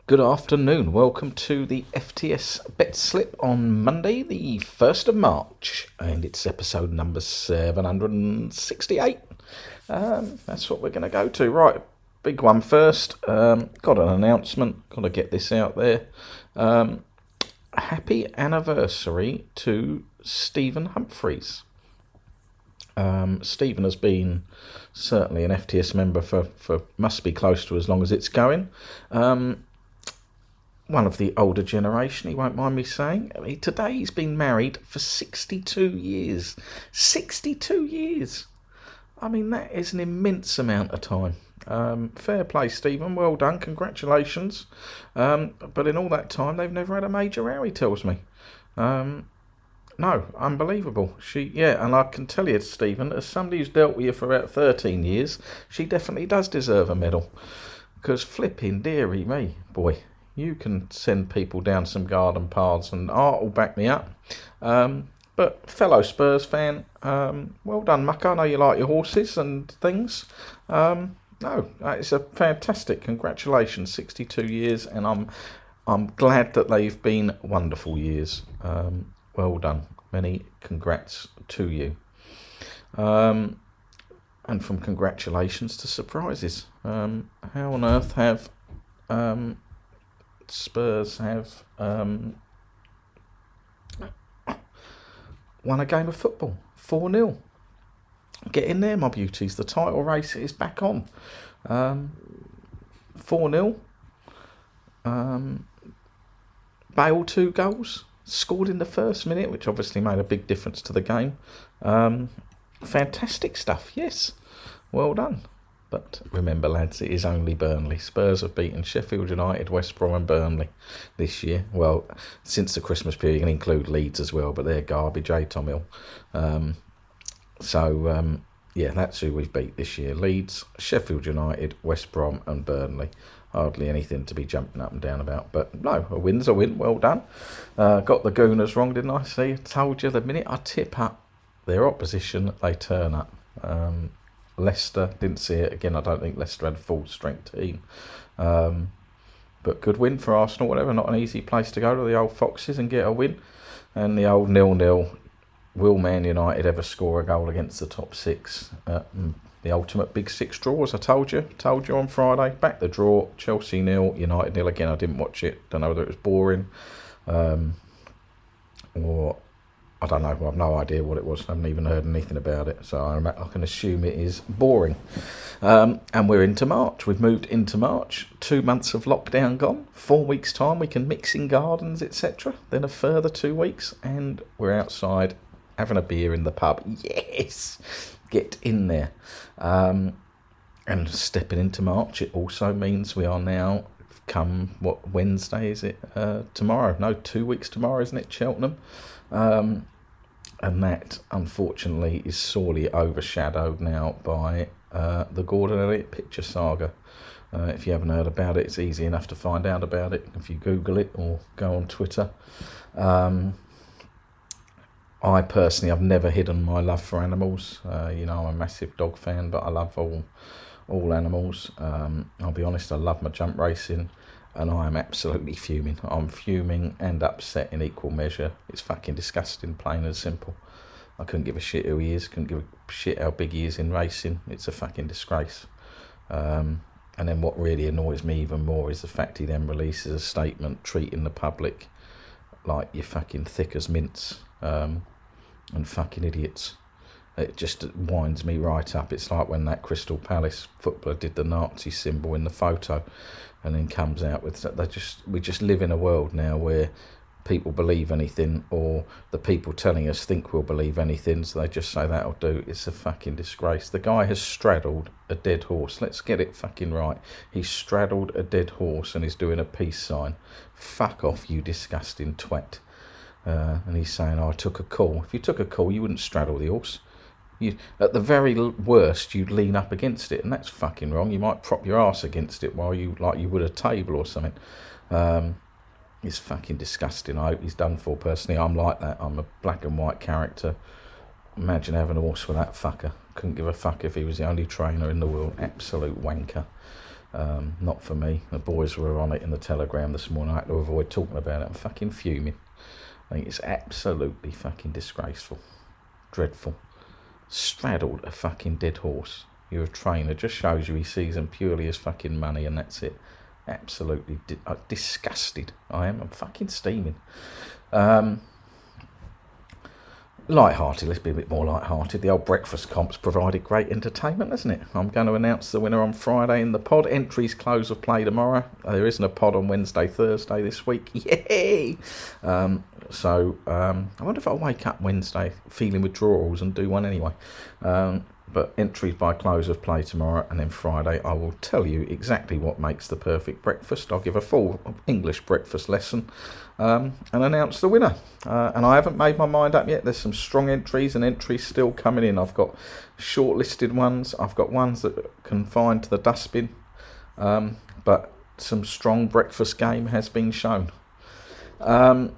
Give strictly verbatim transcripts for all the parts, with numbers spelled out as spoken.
Good afternoon. Welcome to the F T S Bet Slip on Monday, the first of March, and it's episode number seven hundred sixty-eight. Um, that's what we're going to go to. Right, big one first. Um, got an announcement. Got to get this out there. Um, happy anniversary to Stephen Humphreys. Um, Stephen has been certainly an F T S member for, for must be close to as long as it's going. Um, one of the older generation, he won't mind me saying. I mean, today he's been married for sixty-two years. sixty-two years! I mean, that is an immense amount of time. Um, fair play, Stephen. Well done. Congratulations. Um, but in all that time, they've never had a major row, he tells me. Um, no, unbelievable. She, yeah, and I can tell you, Stephen, as somebody who's dealt with you for about thirteen years, she definitely does deserve a medal. Because flipping dearie me, boy, you can send people down some garden paths, and Art will back me up. Um, but fellow Spurs fan, um, well done, Mucker. I know you like your horses and things. Um, no, it's a fantastic congratulations, sixty-two years, and I'm I'm glad that they've been wonderful years. Um, well done. Many congrats to you. Um, and from congratulations to surprises. Um, how on earth have um, Spurs have um, won a game of football? four nil. Get in there, my beauties. The title race is back on. Um, four nil. Um, Bale two goals. Scored in the first minute, which obviously made a big difference to the game. Um, fantastic stuff, yes. Well done. But remember, lads, it is only Burnley. Spurs have beaten Sheffield United, West Brom and Burnley this year. Well, since the Christmas period, you can include Leeds as well, but they're garbage, eh, Tom Hill? Um, so, um, yeah, that's who we've beat this year. Leeds, Sheffield United, West Brom and Burnley. Hardly anything to be jumping up and down about. But no, a win's a win. Well done. Uh, got the Gooners wrong, didn't I? See, told you the minute I tip up their opposition, they turn up. Um, Leicester, didn't see it. Again, I don't think Leicester had a full-strength team. Um, but good win for Arsenal, whatever. Not an easy place to go to the old Foxes and get a win. And the old nil-nil. Will Man United ever score a goal against the top six? Uh, the ultimate big six draw, as I told you. Told you on Friday. Back the draw. Chelsea nil, United nil. Again, I didn't watch it. Don't know whether it was boring. Um, or... I don't know, I have no idea what it was. I haven't even heard anything about it, so I, I can assume it is boring. Um, and we're into March. We've moved into March. Two months of lockdown gone. Four weeks' time, we can mix in gardens, et cetera. Then a further two weeks, and we're outside having a beer in the pub. Yes! Get in there. Um, and stepping into March, it also means we are now, come, what, Wednesday is it? Uh, tomorrow. No, two weeks tomorrow, isn't it, Cheltenham? Um... And that, unfortunately, is sorely overshadowed now by uh, the Gordon Elliott picture saga. Uh, if you haven't heard about it, it's easy enough to find out about it if you Google it or go on Twitter. Um, I personally have never hidden my love for animals. Uh, you know, I'm a massive dog fan, but I love all all animals. Um, I'll be honest, I love my jump racing. And I am absolutely fuming. I'm fuming and upset in equal measure. It's fucking disgusting, plain and simple. I couldn't give a shit who he is. Couldn't give a shit how big he is in racing. It's a fucking disgrace. Um, and then what really annoys me even more is the fact he then releases a statement treating the public like you're fucking thick as mints um, and fucking idiots. It just winds me right up. It's like when that Crystal Palace footballer did the Nazi symbol in the photo and then comes out with that. They just we just live in a world now where people believe anything, or the people telling us think we'll believe anything, so they just say that'll do. It's a fucking disgrace. The guy has straddled a dead horse. Let's get it fucking right. He's straddled a dead horse and he's doing a peace sign. Fuck off, you disgusting twat. Uh, and he's saying, oh, I took a call. If you took a call, you wouldn't straddle the horse. You, at the very worst, you'd lean up against it, and that's fucking wrong. You might prop your arse against it while you, like you would a table or something. Um, it's fucking disgusting. I hope he's done for. Personally, I'm like that. I'm a black and white character. Imagine having a horse with that fucker. Couldn't give a fuck if he was the only trainer in the world. Absolute wanker. Um, not for me. The boys were on it in the Telegram this morning. I had to avoid talking about it. I'm fucking fuming. I think it's absolutely fucking disgraceful. Dreadful. Straddled a fucking dead horse. You're a trainer. Just shows you he sees them purely as fucking money, and that's it. Absolutely di- uh, disgusted. I am. I'm fucking steaming. Um, light-hearted. Let's be a bit more light-hearted. The old breakfast comps provided great entertainment, hasn't it? I'm going to announce the winner on Friday in the pod. Entries close of play tomorrow. Uh, there isn't a pod on Wednesday, Thursday this week. Yay! Um, so um, I wonder if I'll wake up Wednesday feeling withdrawals and do one anyway. Um, but entries by close of play tomorrow, and then Friday I will tell you exactly what makes the perfect breakfast. I'll give a full English breakfast lesson um, and announce the winner. Uh, and I haven't made my mind up yet. There's some strong entries and entries still coming in. I've got shortlisted ones. I've got ones that can find to the dustbin. Um, but some strong breakfast game has been shown. Um,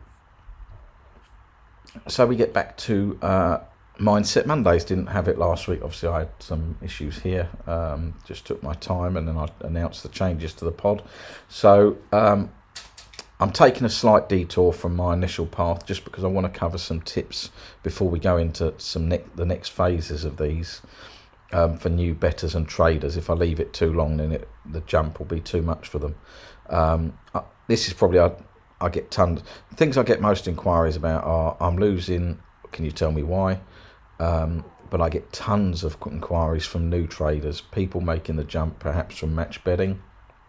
so we get back to... Uh, Mindset Mondays. Didn't have it last week. Obviously I had some issues here, um, just took my time, and then I announced the changes to the pod. So um, I'm taking a slight detour from my initial path just because I want to cover some tips before we go into some ne- the next phases of these um, for new bettors and traders. If I leave it too long, then it, the jump will be too much for them. Um, I, this is probably I, I get tons things I get most inquiries about are I'm losing, can you tell me why? Um, but I get tons of inquiries from new traders, people making the jump perhaps from match betting,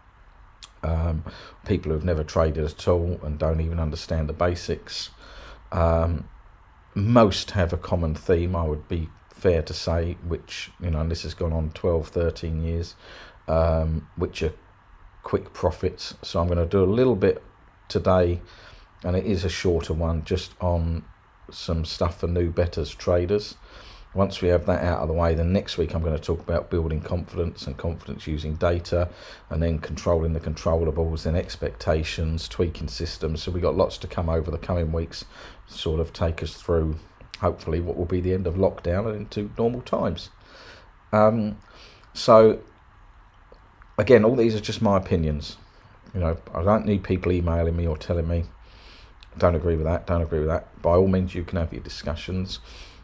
um, people who've never traded at all and don't even understand the basics. Um, most have a common theme, I would be fair to say, which, you know, and this has gone on twelve, thirteen years, um, which are quick profits. So I'm going to do a little bit today, and it is a shorter one, just on some stuff for new bettors traders. Once we have that out of the way, then next week I'm going to talk about building confidence and confidence using data, and then controlling the controllables, then expectations, tweaking systems. So we've got lots to come over the coming weeks, sort of take us through hopefully what will be the end of lockdown and into normal times. Um, so again, all these are just my opinions. You know, I don't need people emailing me or telling me don't agree with that, don't agree with that. By all means, you can have your discussions.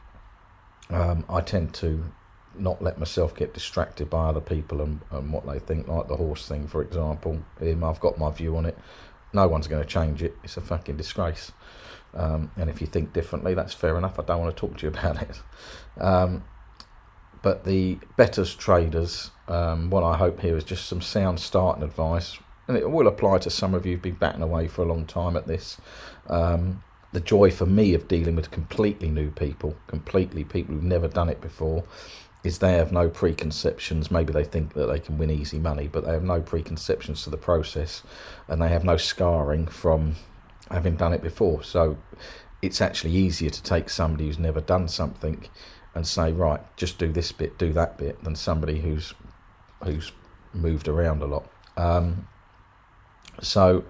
Um, I tend to not let myself get distracted by other people and, and what they think, like the horse thing, for example. Um, I've got my view on it. No one's going to change it. It's a fucking disgrace. Um, and if you think differently, that's fair enough. I don't want to talk to you about it. Um, but the bettors traders, um, what I hope here is just some sound starting advice. And it will apply to some of you who've been batting away for a long time at this. Um, the joy for me of dealing with completely new people, completely people who've never done it before, is they have no preconceptions. Maybe they think that they can win easy money, but they have no preconceptions to the process, and they have no scarring from having done it before. So it's actually easier to take somebody who's never done something and say, right, just do this bit, do that bit, than somebody who's who's moved around a lot. Um, So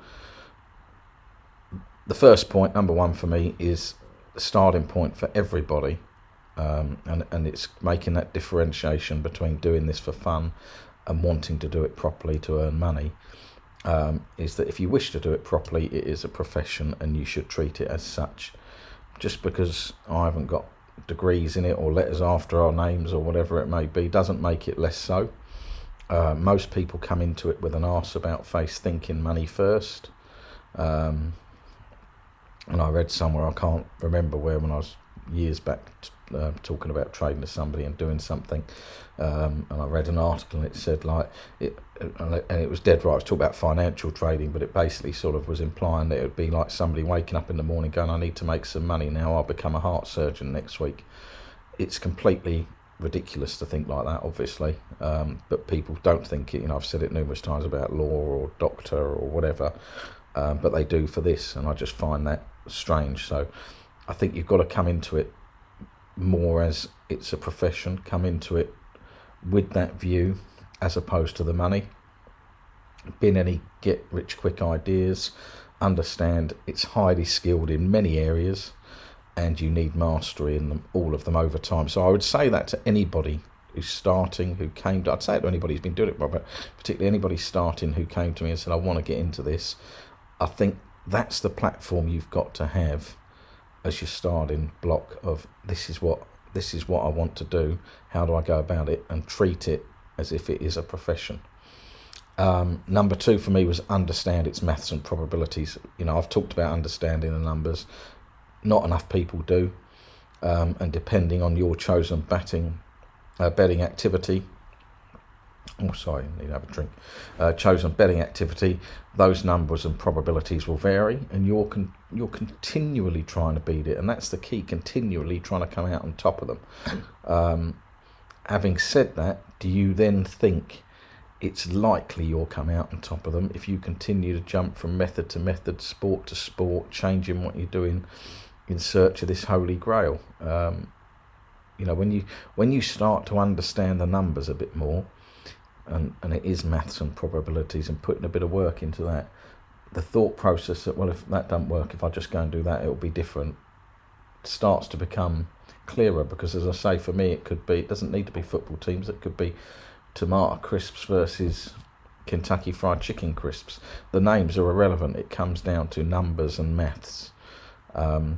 the first point, number one for me, is the starting point for everybody, um, and, and it's making that differentiation between doing this for fun and wanting to do it properly to earn money, um, is that if you wish to do it properly, it is a profession and you should treat it as such. Just because I haven't got degrees in it or letters after our names or whatever it may be doesn't make it less so. Uh, most people come into it with an arse about face, thinking money first. Um, and I read somewhere, I can't remember where, when I was years back uh, talking about trading to somebody and doing something, um, and I read an article and it said like it, and it was dead right. I was talking about financial trading, but it basically sort of was implying that it would be like somebody waking up in the morning going, I need to make some money now, I'll become a heart surgeon next week. It's completely ridiculous to think like that, obviously, um, but people don't think it. You know, I've said it numerous times about law or doctor or whatever, um, but they do for this, and I just find that strange. So I think you've got to come into it more as it's a profession, come into it with that view as opposed to the money. Bin any get rich quick ideas, understand it's highly skilled in many areas and you need mastery in them, all of them over time. So I would say that to anybody who's starting, who came to, I'd say it to anybody who's been doing it, but particularly anybody starting who came to me and said, I want to get into this. I think that's the platform you've got to have as your starting block of this is what this is what I want to do. How do I go about it, and treat it as if it is a profession. Um, number two for me was understand its maths and probabilities. You know, I've talked about understanding the numbers. Not enough people do, um, and depending on your chosen batting uh, betting activity. Oh, sorry, I need to have a drink. Uh, chosen betting activity, those numbers and probabilities will vary, and you're con- you're continually trying to beat it, and that's the key. Continually trying to come out on top of them. Um, having said that, do you then think it's likely you'll come out on top of them if you continue to jump from method to method, sport to sport, changing what you're doing in search of this holy grail? Um, you know, when you when you start to understand the numbers a bit more, and, and it is maths and probabilities and putting a bit of work into that, the thought process that, well, if that doesn't work, if I just go and do that, it'll be different, starts to become clearer. Because as I say, for me, it could be, it doesn't need to be football teams, it could be tomato crisps versus Kentucky Fried Chicken crisps. The names are irrelevant, it comes down to numbers and maths. Um,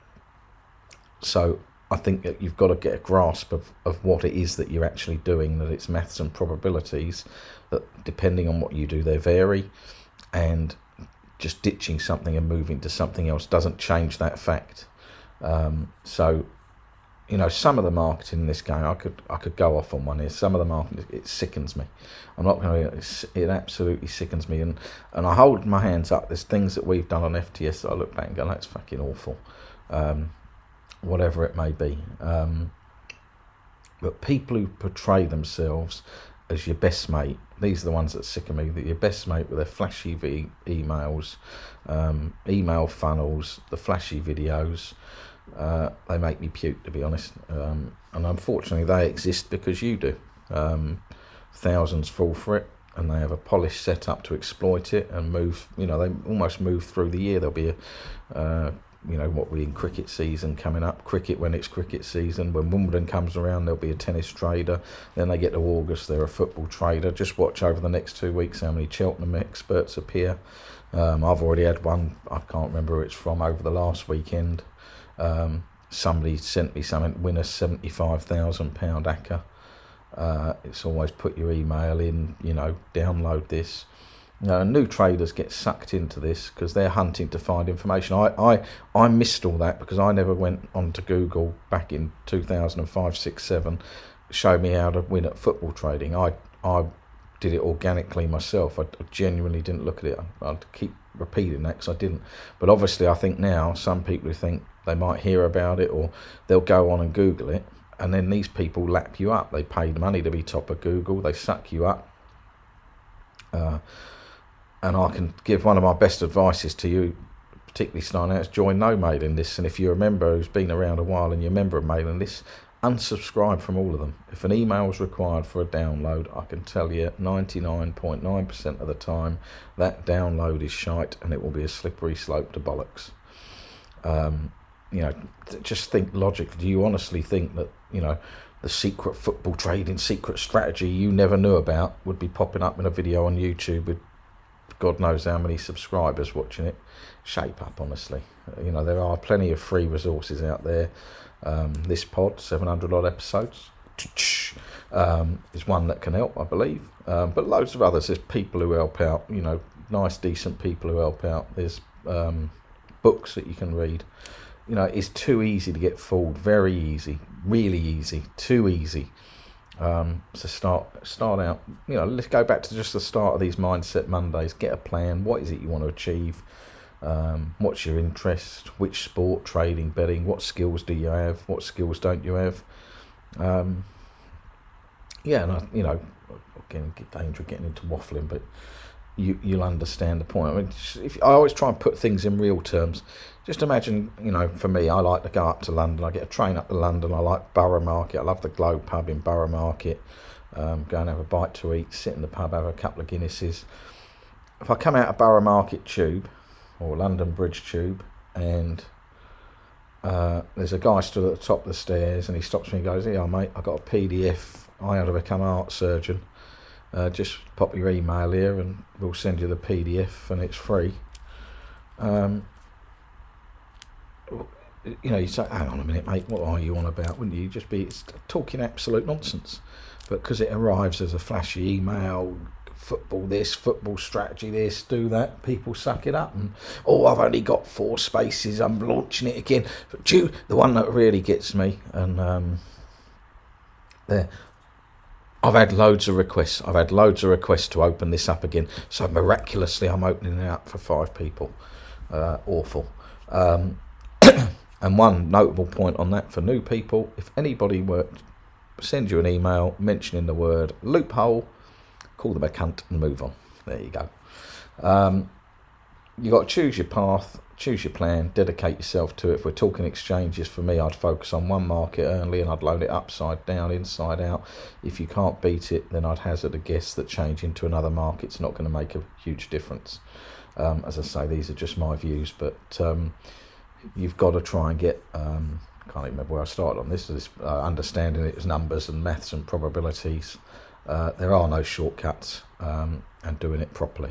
so I think that you've got to get a grasp of, of what it is that you're actually doing, that it's maths and probabilities, that depending on what you do, they vary, and just ditching something and moving to something else doesn't change that fact. Um, so, you know, some of the marketing in this game, I could I could go off on one here. Some of the marketing, it sickens me. I'm not going to. It absolutely sickens me, and and I hold my hands up. There's things that we've done on F T S that I look back and go, that's fucking awful. Um, whatever it may be. Um, but people who portray themselves as your best mate, these are the ones that sicken me, that your best mate with their flashy v- emails, um, email funnels, the flashy videos, uh, they make me puke, to be honest. Um, and unfortunately they exist because you do. Um, thousands fall for it, and they have a polished setup to exploit it and move, you know, they almost move through the year. There'll be a, uh, you know, what we in cricket season coming up, cricket when it's cricket season, when Wimbledon comes around, there'll be a tennis trader, then they get to August, they're a football trader. Just watch over the next two weeks how many Cheltenham experts appear. Um, I've already had one, I can't remember who it's from, over the last weekend. Um, somebody sent me something, win a seventy-five thousand pounds A C C A. Uh, it's always put your email in, you know, download this. You know, new traders get sucked into this because they're hunting to find information. I, I, I missed all that because I never went onto Google back in two thousand five, six, seven, show me how to win at football trading. I, I did it organically myself. I, I genuinely didn't look at it. I, I'd keep repeating that because I didn't. But obviously I think now some people who think they might hear about it or they'll go on and Google it, and then these people lap you up. They paid money to be top of Google. They suck you up. Uh, and I can give one of my best advices to you, particularly starting out, is join no mailing lists. And if you're a member who's been around a while and you're a member of mailing lists, unsubscribe from all of them. If an email is required for a download, I can tell you ninety-nine point nine percent of the time that download is shite, and it will be a slippery slope to bollocks. Um, you know, just think logically. Do you honestly think that, you know, the secret football trading, secret strategy you never knew about would be popping up in a video on YouTube with God knows how many subscribers watching it? Shape up, honestly. You know, there are plenty of free resources out there. Um, this pod, seven hundred odd episodes, um, is one that can help, I believe. Um, but loads of others. There's people who help out, you know, nice, decent people who help out. There's um, books that you can read. You know, it's too easy to get fooled. Very easy. Really easy. Too easy. Um, so start start out, you know, let's go back to just the start of these Mindset Mondays. Get a plan. What is it you want to achieve? Um, what's your interest? Which sport, trading, betting? What skills do you have? What skills don't you have? Um, yeah, and I, you know, again, get danger getting into waffling, but you, you'll understand the point. I mean, if I always try and put things in real terms. Just imagine, you know, for me, I like to go up to London. I get a train up to London. I like Borough Market. I love the Globe pub in Borough Market. Um, go and have a bite to eat, sit in the pub, have a couple of Guinnesses. If I come out of Borough Market Tube or London Bridge Tube, and uh, there's a guy stood at the top of the stairs, and he stops me and goes, "Yeah, mate, I got a P D F I had to become an art surgeon. Uh, just pop your email here and we'll send you the P D F and it's free. Um, you know, you say, hang on a minute, mate, what are you on about? Wouldn't you just be it's talking absolute nonsense? But because it arrives as a flashy email, football this, football strategy this, do that, people suck it up and, oh, I've only got four spaces, I'm launching it again. But you, the one that really gets me, and um, there, I've had loads of requests. I've had loads of requests to open this up again. So miraculously, I'm opening it up for five people. Uh, awful. Um, and one notable point on that for new people, if anybody were to send you an email mentioning the word loophole, call them a cunt and move on. There you go. Um, you got to choose your path, choose your plan, dedicate yourself to it. If we're talking exchanges, for me, I'd focus on one market only and I'd load it upside down, inside out. If you can't beat it, then I'd hazard a guess that changing to another market's not going to make a huge difference. Um, as I say, these are just my views, but um, you've got to try and get, um, I can't even remember where I started on this, this uh, understanding it as numbers and maths and probabilities. Uh, there are no shortcuts, um, and doing it properly.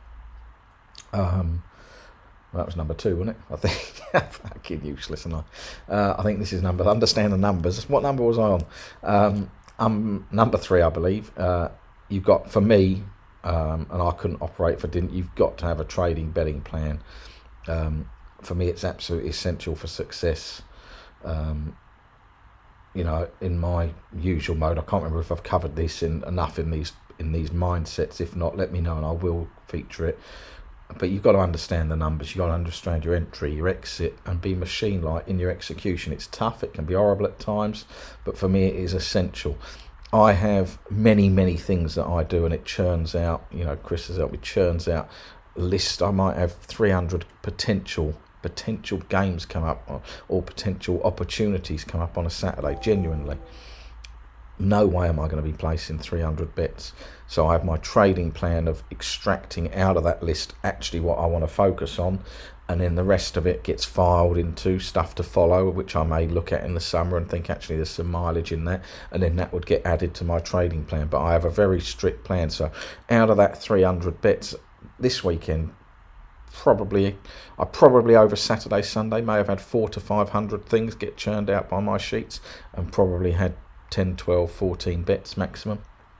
Um, well, that was number two, wasn't it? I think. Fucking useless, and I. Uh, I think this is number. Understand the numbers. What number was I on? Um, I'm number three, I believe. Uh, you've got, for me, um, and I couldn't operate if I didn't. You've got to have a trading betting plan. Um, for me, it's absolutely essential for success. Um, you know, in my usual mode, I can't remember if I've covered this in enough in these in these mindsets. If not, let me know and I will feature it. But you've got to understand the numbers. You've got to understand your entry, your exit, and be machine-like in your execution. It's tough. It can be horrible at times, but for me, it is essential. I have many, many things that I do, and it churns out. You know, Chris has helped me churns out a list. I might have three hundred potential. potential games come up or, or potential opportunities come up on a Saturday. Genuinely, no way am I going to be placing three hundred bets. So I have my trading plan of extracting out of that list actually what I want to focus on, and then the rest of it gets filed into stuff to follow, which I may look at in the summer and think actually there's some mileage in that, and then that would get added to my trading plan. But I have a very strict plan. So out of that three hundred bets this weekend, Probably, I probably over Saturday, Sunday may have had four to five hundred things get churned out by my sheets, and probably had ten, twelve, fourteen bets maximum.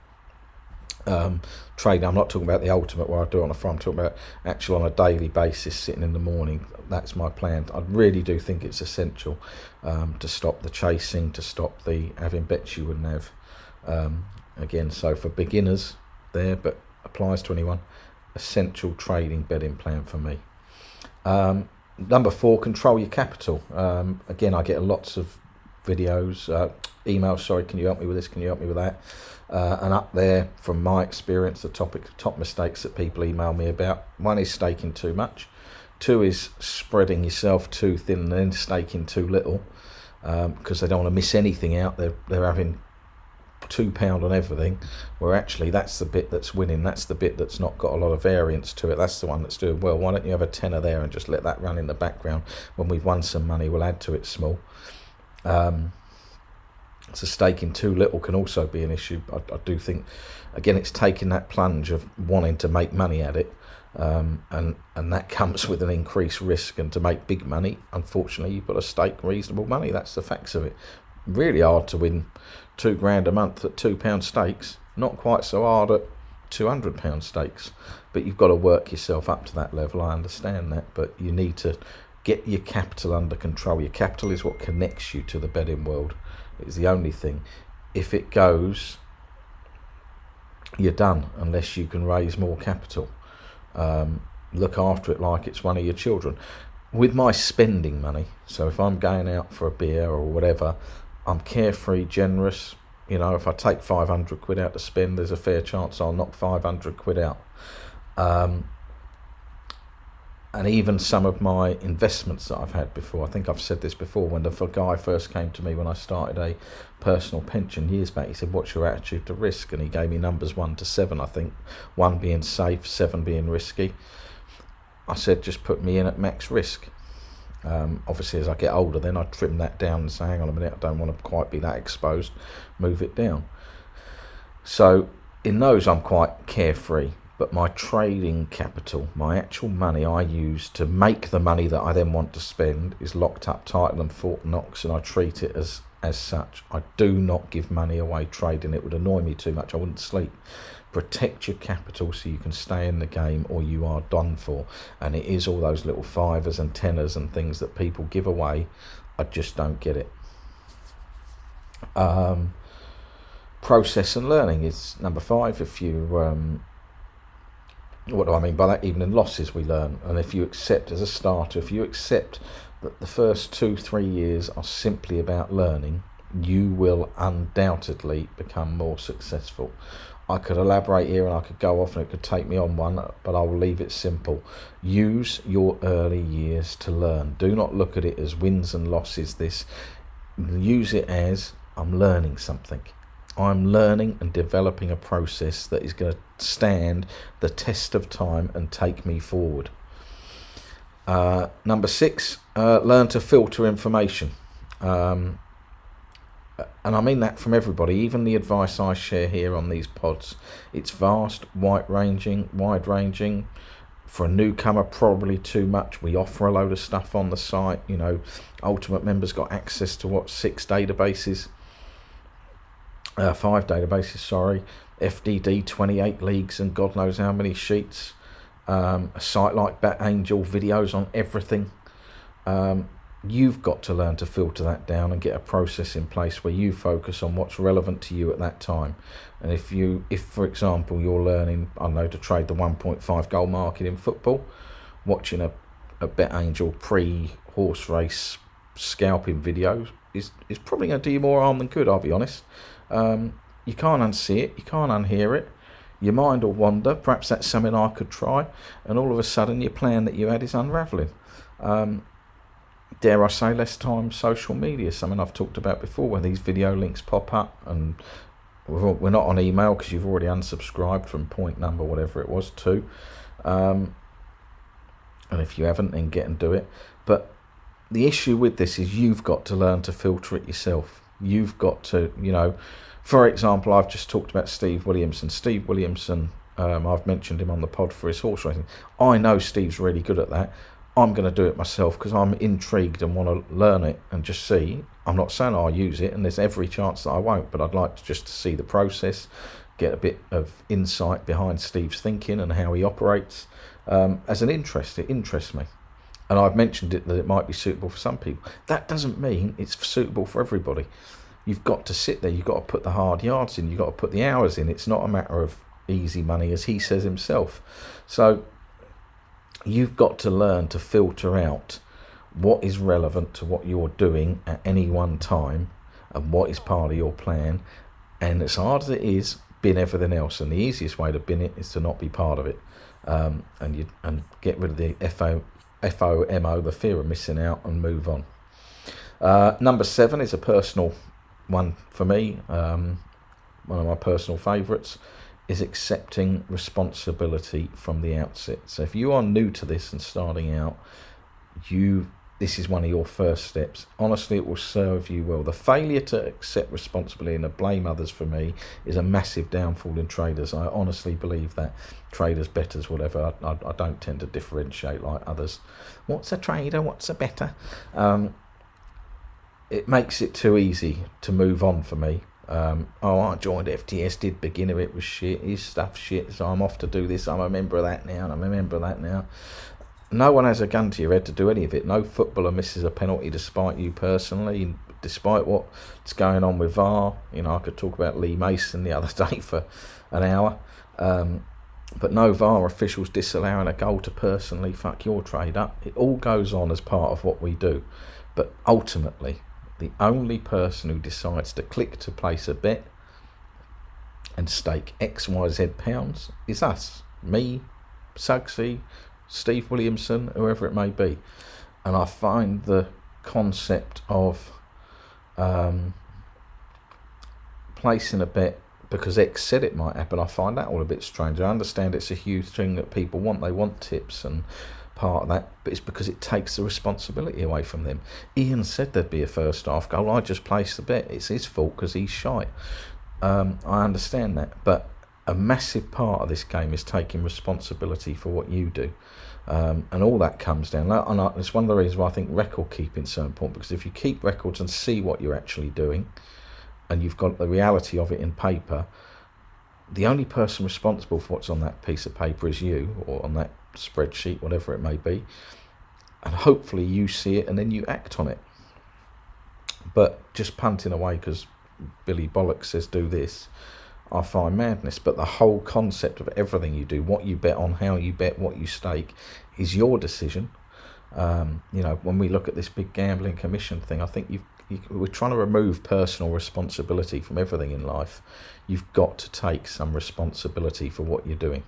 Um, trading. I'm not talking about the ultimate where I do it on a Friday. I'm talking about actual on a daily basis, sitting in the morning. That's my plan. I really do think it's essential um, to stop the chasing, to stop the having bets you wouldn't have. Um, again, so for beginners there, but applies to anyone. Essential trading betting plan for me. Um, number four, control your capital. Um, again, I get lots of videos, uh, emails. Sorry, can you help me with this? Can you help me with that? Uh, and up there, from my experience, the topic, top mistakes that people email me about. One is staking too much. Two is spreading yourself too thin and then staking too little, um, because they don't want to miss anything out. They're they're having two pound on everything, where actually that's the bit that's winning, that's the bit that's not got a lot of variance to it, that's the one that's doing well. Why don't you have a tenner there and just let that run in the background? When we've won some money, we'll add to it small. Um, so staking too little can also be an issue. I, I do think, again, it's taking that plunge of wanting to make money at it, um, and and that comes with an increased risk. And to make big money, unfortunately, you've got to stake reasonable money. That's the facts of it. Really hard to win two grand a month at two pound stakes. Not quite so hard at two hundred pound stakes. But you've got to work yourself up to that level. I understand that, but you need to get your capital under control. Your capital is what connects you to the betting world. It's the only thing. If it goes, you're done unless you can raise more capital. Um, look after it like it's one of your children. With my spending money, so if I'm going out for a beer or whatever, I'm carefree, generous. You know, if I take five hundred quid out to spend, there's a fair chance I'll knock five hundred quid out. Um, and even some of my investments that I've had before, I think I've said this before, when the guy first came to me when I started a personal pension years back, he said, what's your attitude to risk? And he gave me numbers one to seven, I think, one being safe, seven being risky. I said, just put me in at max risk. Um, obviously, as I get older, then I trim that down and say, hang on a minute, I don't want to quite be that exposed, move it down. So in those I'm quite carefree, but my trading capital, my actual money I use to make the money that I then want to spend, is locked up tighter than Fort Knox, and I treat it as as such. I do not give money away trading. It would annoy me too much. I wouldn't sleep. Protect your capital so you can stay in the game, or you are done for. And it is all those little fivers and tenors and things that people give away. I just don't get it. Um, process and learning is number five. If you um, what do I mean by that? Even in losses we learn. And if you accept, as a starter, if you accept that the first two, three years are simply about learning, you will undoubtedly become more successful. I could elaborate here and I could go off and it could take me on one, but I will leave it simple. Use your early years to learn. Do not look at it as wins and losses. This, use it as, I'm learning something. I'm learning and developing a process that is going to stand the test of time and take me forward. Uh, number six, uh, learn to filter information. Um, and I mean that from everybody, even the advice I share here on these pods. It's vast, wide-ranging, wide-ranging. For a newcomer, probably too much. We offer a load of stuff on the site. You know, Ultimate members got access to what, six databases? Uh, five databases, sorry. F D D, twenty-eight leagues, and God knows how many sheets. Um, a site like BetAngel, videos on everything. Um, you've got to learn to filter that down and get a process in place where you focus on what's relevant to you at that time. And if you, if for example you're learning, I don't know, to trade the one point five goal market in football, watching a, a BetAngel pre-horse race scalping video is is probably going to do you more harm than good. I'll be honest. Um, you can't unsee it, you can't unhear it. Your mind will wander. Perhaps that's something I could try, and all of a sudden your plan that you had is unravelling. Um, dare I say, less time social media, something I've talked about before, where these video links pop up, and we're not on email because you've already unsubscribed from point number whatever it was two. Um, and if you haven't, then get and do it. But the issue with this is you've got to learn to filter it yourself. You've got to, you know, for example, I've just talked about Steve Williamson. Steve Williamson, um, I've mentioned him on the pod for his horse racing. I know Steve's really good at that. I'm going to do it myself because I'm intrigued and want to learn it and just see. I'm not saying I'll use it, and there's every chance that I won't, but I'd like to just to see the process, get a bit of insight behind Steve's thinking and how he operates. Um, as an interest, it interests me. And I've mentioned it that it might be suitable for some people. That doesn't mean it's suitable for everybody. You've got to sit there, you've got to put the hard yards in, you've got to put the hours in. It's not a matter of easy money, as he says himself. So you've got to learn to filter out what is relevant to what you're doing at any one time and what is part of your plan. And as hard as it is, bin everything else. And the easiest way to bin it is to not be part of it. Um, and you and get rid of the F O, F O M O, the fear of missing out, and move on. Uh, number seven is a personal one for me. Um, one of my personal favourites is accepting responsibility from the outset. So if you are new to this and starting out, you this is one of your first steps. Honestly, it will serve you well. The failure to accept responsibility and to blame others for me is a massive downfall in traders. I honestly believe that. Traders, betters, whatever. I, I, I don't tend to differentiate like others. What's a trader? What's a better? Um, it makes it too easy to move on for me. Um, oh, I joined F T S, did beginner, it was shit, his stuff shit, so I'm off to do this, I'm a member of that now, and I'm a member of that now. No one has a gun to your head to do any of it. No footballer misses a penalty despite you personally, despite what's going on with V A R. You know, I could talk about Lee Mason the other day for an hour. Um, but no V A R officials disallowing a goal to personally fuck your trade up. It all goes on as part of what we do. But ultimately, the only person who decides to click to place a bet and stake X Y Z pounds is us. Me, Suggsy, Steve Williamson, whoever it may be. And I find the concept of um, placing a bet because X said it might happen, I find that all a bit strange. I understand it's a huge thing that people want. They want tips and part of that, but it's because it takes the responsibility away from them. Ian said there'd be a first half goal. I just placed the bet. It's his fault because he's shite. Um, I understand that, but a massive part of this game is taking responsibility for what you do. Um, and all that comes down. And I, it's one of the reasons why I think record keeping is so important, because if you keep records and see what you're actually doing, and you've got the reality of it in paper, the only person responsible for what's on that piece of paper is you, or on that spreadsheet, whatever it may be. And hopefully you see it and then you act on it. But just punting away because Billy Bollocks says do this, I find madness. But the whole concept of everything you do, what you bet on, how you bet, what you stake, is your decision. Um, you know, when we look at this big gambling commission thing, I think you've, you, we're trying to remove personal responsibility from everything in life. You've got to take some responsibility for what you're doing.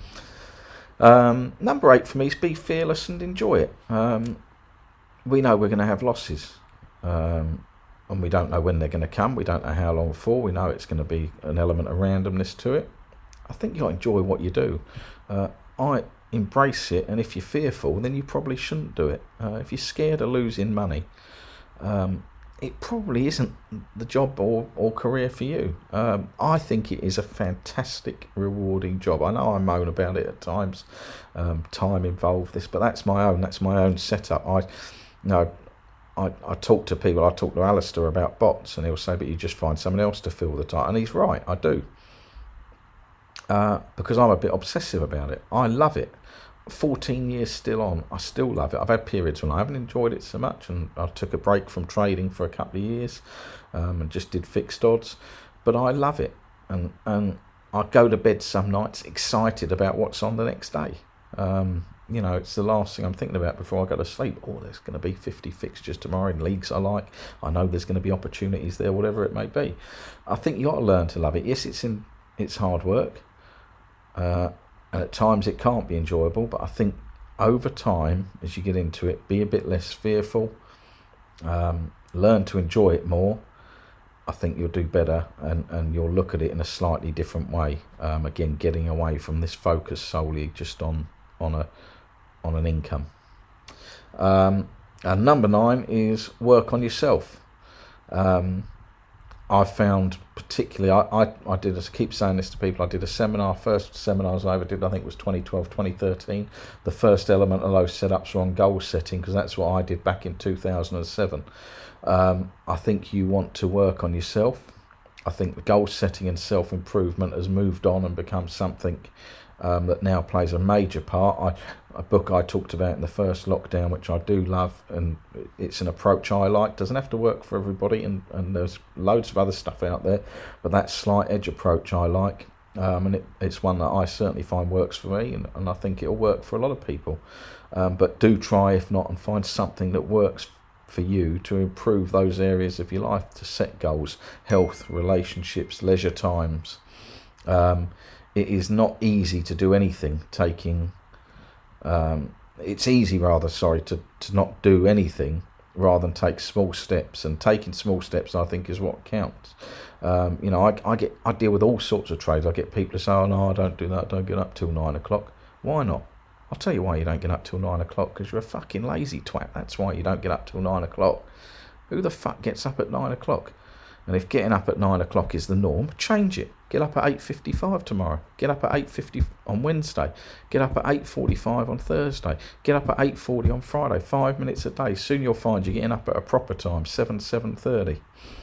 Um, number eight for me is be fearless and enjoy it. Um, we know we're going to have losses. Um, and we don't know when they're going to come. We don't know how long for. We know it's going to be an element of randomness to it. I think you've got to enjoy what you do. Uh, I embrace it, and if you're fearful, then you probably shouldn't do it. Uh, if you're scared of losing money, um, it probably isn't the job or, or career for you. Um, I think it is a fantastic, rewarding job. I know I moan about it at times, um, time involved, this, but that's my own. That's my own setup. I, you know, I, I talk to people, I talk to Alistair about bots, and he'll say, but you just find someone else to fill the time. And he's right, I do. Uh, because I'm a bit obsessive about it. I love it. fourteen years still on, I still love it. I've had periods when I haven't enjoyed it so much, and I took a break from trading for a couple of years um, and just did fixed odds. But I love it. And, and I go to bed some nights excited about what's on the next day. Um, You know, it's the last thing I'm thinking about before I go to sleep. Oh, there's going to be fifty fixtures tomorrow in leagues I like. I know there's going to be opportunities there, whatever it may be. I think you got to learn to love it. Yes, it's in, it's hard work, uh, and at times it can't be enjoyable. But I think over time, as you get into it, be a bit less fearful. Um, learn to enjoy it more. I think you'll do better, and, and you'll look at it in a slightly different way. Um, again, getting away from this focus solely just on on a on an income. Um, and number nine is work on yourself. Um, I found particularly, I, I, I did, I keep saying this to people, I did a seminar, first seminars I ever did, I think it was twenty twelve, twenty thirteen. The first element of those setups were on goal setting, because that's what I did back in two thousand seven. Um, I think you want to work on yourself. I think the goal setting and self-improvement has moved on and become something Um, that now plays a major part. I, a book I talked about in the first lockdown, which I do love, and it's an approach I like. Doesn't have to work for everybody, and, and there's loads of other stuff out there, but that slight edge approach I like, um, and it, it's one that I certainly find works for me, and, and I think it'll work for a lot of people. Um, but do try, if not, and find something that works for you to improve those areas of your life, to set goals, health, relationships, leisure times. Um, It is not easy to do anything taking, um, it's easy rather, sorry, to, to not do anything rather than take small steps. And taking small steps, I think, is what counts. Um, you know, I, I get I deal with all sorts of trades. I get people who say, oh no, I don't do that, I don't get up till nine o'clock. Why not? I'll tell you why you don't get up till nine o'clock, because you're a fucking lazy twat. That's why you don't get up till nine o'clock. Who the fuck gets up at nine o'clock? And if getting up at nine o'clock is the norm, change it. Get up at eight fifty-five tomorrow. Get up at eight fifty on Wednesday. Get up at eight forty-five on Thursday. Get up at eight forty on Friday. Five minutes a day. Soon you'll find you're getting up at a proper time, seven, seven thirty.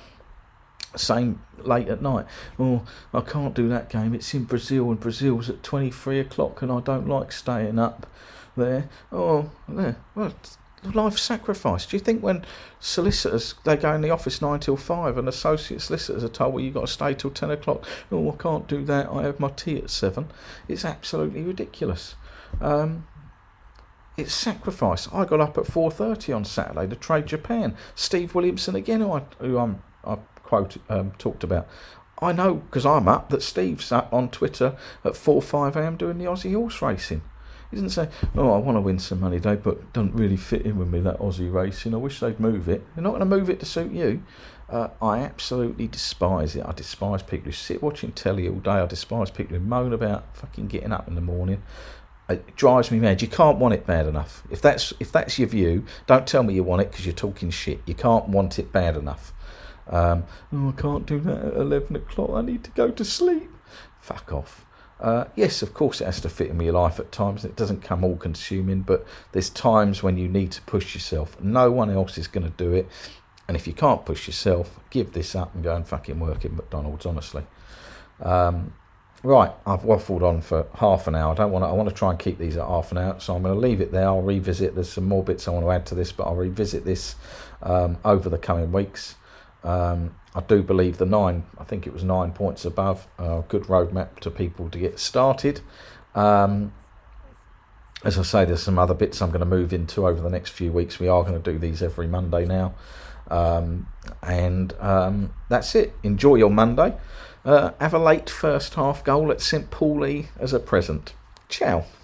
Same late at night. Oh, I can't do that game. It's in Brazil, and Brazil's at twenty-three o'clock, and I don't like staying up there. Oh, there. Well, life sacrifice. Do you think when solicitors, they go in the office nine till five, and associate solicitors are told, well, you've got to stay till ten o'clock, oh, I can't do that, I have my tea at seven? It's absolutely ridiculous. Um, it's sacrifice. I got up at four thirty on Saturday to trade Japan. Steve Williamson again, who, I, who I'm, I quote, um, talked about. I know, because I'm up, that Steve's up on Twitter at four, five a.m. doing the Aussie horse racing. He doesn't say, oh, I want to win some money, Dave, but it doesn't really fit in with me, that Aussie racing. I wish they'd move it. They're not going to move it to suit you. Uh, I absolutely despise it. I despise people who sit watching telly all day. I despise people who moan about fucking getting up in the morning. It drives me mad. You can't want it bad enough. If that's if that's your view, don't tell me you want it, because you're talking shit. You can't want it bad enough. Um, oh, I can't do that at eleven o'clock. I need to go to sleep. Fuck off. Uh, yes, of course it has to fit in with your life at times. It doesn't come all consuming, but there's times when you need to push yourself. No one else is going to do it. And if you can't push yourself, give this up and go and fucking work in McDonald's, honestly. Um, right, I've waffled on for half an hour. I don't want to, I want to try and keep these at half an hour, so I'm going to leave it there. I'll revisit. There's some more bits I want to add to this, but I'll revisit this um, over the coming weeks. Um, I do believe the nine, I think it was nine points above, a uh, good roadmap to people to get started. Um, as I say, there's some other bits I'm going to move into over the next few weeks. We are going to do these every Monday now. Um, and um, that's it. Enjoy your Monday. Uh, have a late first half goal at St Pauli as a present. Ciao.